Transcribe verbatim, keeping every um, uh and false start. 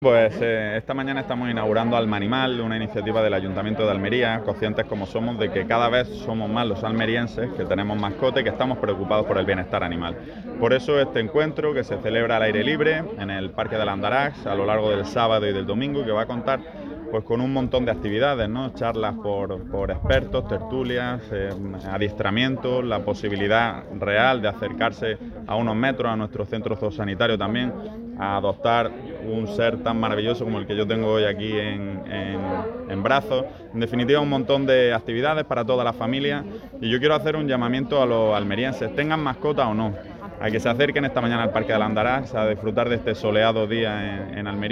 Pues eh, esta mañana estamos inaugurando Alma Animal, una iniciativa del Ayuntamiento de Almería, conscientes como somos de que cada vez somos más los almerienses que tenemos mascota y que estamos preocupados por el bienestar animal. Por eso este encuentro, que se celebra al aire libre en el Parque de Landarax a lo largo del sábado y del domingo, que va a contar pues con un montón de actividades, ¿no? Charlas por, por expertos, tertulias, eh, adiestramientos, la posibilidad real de acercarse a unos metros a nuestro centro zoosanitario también, a adoptar un ser tan maravilloso como el que yo tengo hoy aquí en, en, en brazos. En definitiva, un montón de actividades para toda la familia, y yo quiero hacer un llamamiento a los almerienses, tengan mascota o no, a que se acerquen esta mañana al Parque de Landarax a disfrutar de este soleado día en, en Almería.